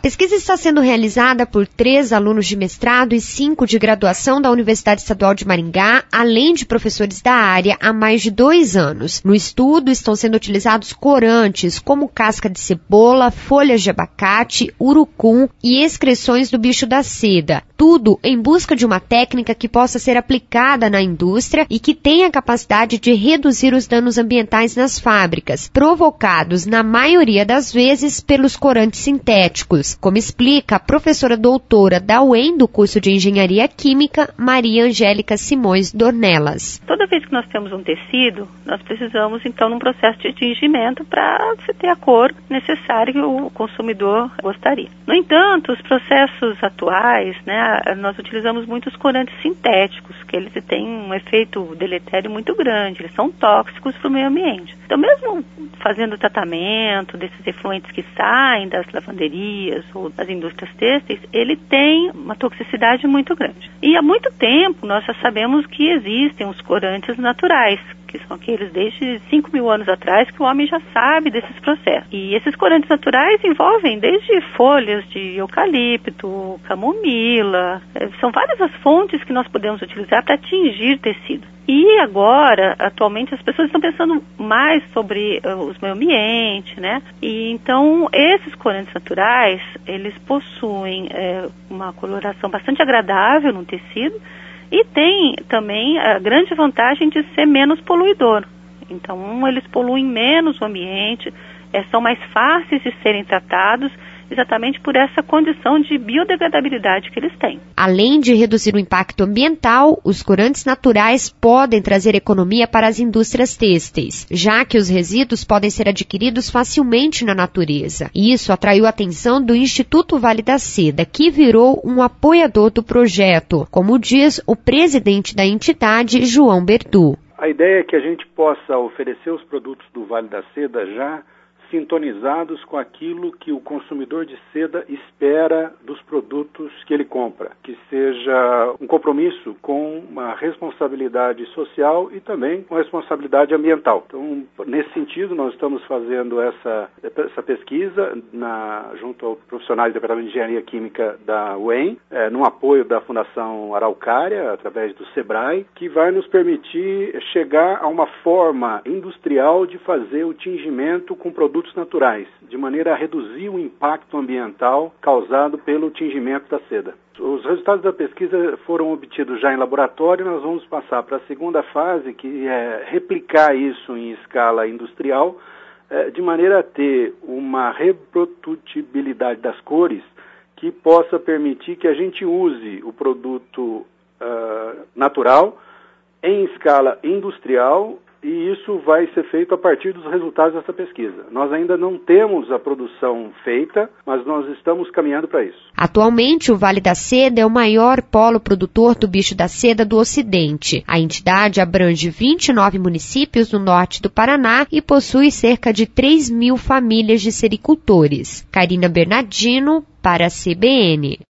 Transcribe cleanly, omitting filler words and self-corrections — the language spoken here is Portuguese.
pesquisa está sendo realizada por 3 alunos de mestrado e 5 de graduação da Universidade Estadual de Maringá, além de professores da área, há mais de 2 anos. No estudo estão sendo utilizados corantes como casca de cebola, folhas de abacate, urucum e excreções do bicho da seda. Tudo em busca de uma técnica que possa ser aplicada na indústria e que tenha a capacidade de reduzir os danos ambientais nas fábricas, provocados, na maioria das vezes, pelos corantes sintéticos, como explica a professora doutora da UEM do curso de Engenharia Química, Maria Angélica Simões Dornelas. Toda vez que nós temos um tecido, nós precisamos, então, num processo de tingimento para se ter a cor necessária que o consumidor gostaria. No entanto, os processos atuais, nós utilizamos muitos corantes sintéticos, que eles têm um efeito deletério muito grande, eles são tóxicos para o meio ambiente. Então, mesmo fazendo o tratamento desses efluentes que saem das lavanderias ou das indústrias têxteis, ele tem uma toxicidade muito grande. E há muito tempo nós já sabemos que existem os corantes naturais, que são aqueles desde 5.000 anos atrás que o homem já sabe desses processos. E esses corantes naturais envolvem desde folhas de eucalipto, camomila, são várias as fontes que nós podemos utilizar para tingir tecido. E agora, atualmente, as pessoas estão pensando mais sobre o meio ambiente, E então, esses corantes naturais, eles possuem uma coloração bastante agradável no tecido e tem também a grande vantagem de ser menos poluidor. Então, eles poluem menos o ambiente, são mais fáceis de serem tratados, exatamente por essa condição de biodegradabilidade que eles têm. Além de reduzir o impacto ambiental, os corantes naturais podem trazer economia para as indústrias têxteis, já que os resíduos podem ser adquiridos facilmente na natureza. Isso atraiu a atenção do Instituto Vale da Seda, que virou um apoiador do projeto, como diz o presidente da entidade, João Bertu. A ideia é que a gente possa oferecer os produtos do Vale da Seda já sintonizados com aquilo que o consumidor de seda espera dos produtos que ele compra, que seja um compromisso com uma responsabilidade social e também uma responsabilidade ambiental. Então, nesse sentido, nós estamos fazendo essa pesquisa junto aos profissionais do Departamento de Engenharia Química da UEM, no apoio da Fundação Araucária, através do SEBRAE, que vai nos permitir chegar a uma forma industrial de fazer o tingimento com produtos naturais, de maneira a reduzir o impacto ambiental causado pelo tingimento da seda. Os resultados da pesquisa foram obtidos já em laboratório, nós vamos passar para a segunda fase, que é replicar isso em escala industrial, de maneira a ter uma reprodutibilidade das cores que possa permitir que a gente use o produto natural em escala industrial, e isso vai ser feito a partir dos resultados dessa pesquisa. Nós ainda não temos a produção feita, mas nós estamos caminhando para isso. Atualmente, o Vale da Seda é o maior polo produtor do bicho da seda do Ocidente. A entidade abrange 29 municípios no norte do Paraná e possui cerca de 3.000 famílias de sericultores. Karina Bernardino, para a CBN.